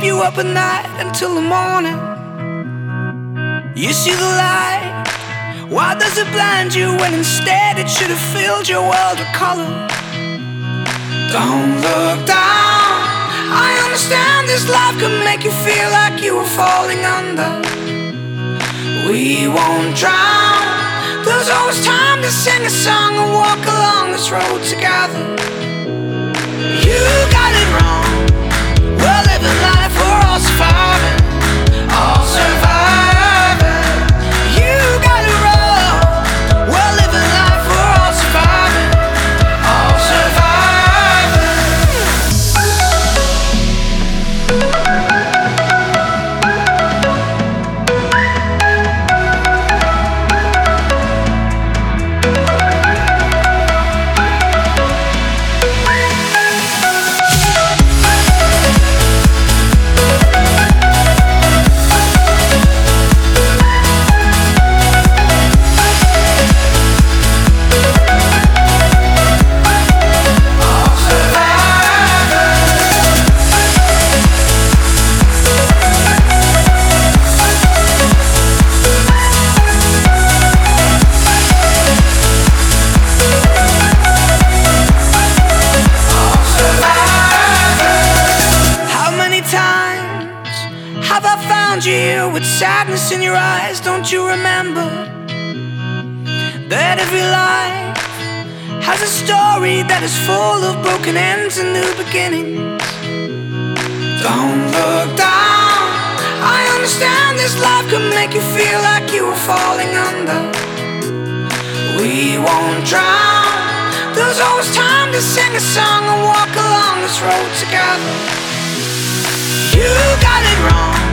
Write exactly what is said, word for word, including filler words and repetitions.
you up at night until the morning. You see the light, why does it blind you when instead it should have filled your world with color? Don't look down, I understand this life could make you feel like you were falling under. We won't drown, there's always time to sing a song and walk along this road together. You got it wrong, we're living life, we're all surviving, all surviving. You got it wrong, we're living life, we're all surviving, all surviving. Have I found you here with sadness in your eyes? Don't you remember that every life has a story that is full of broken ends and new beginnings? Don't look down, I understand this life could make you feel like you were falling under. We won't drown, there's always time to sing a song and walk along this road together. You got it wrong,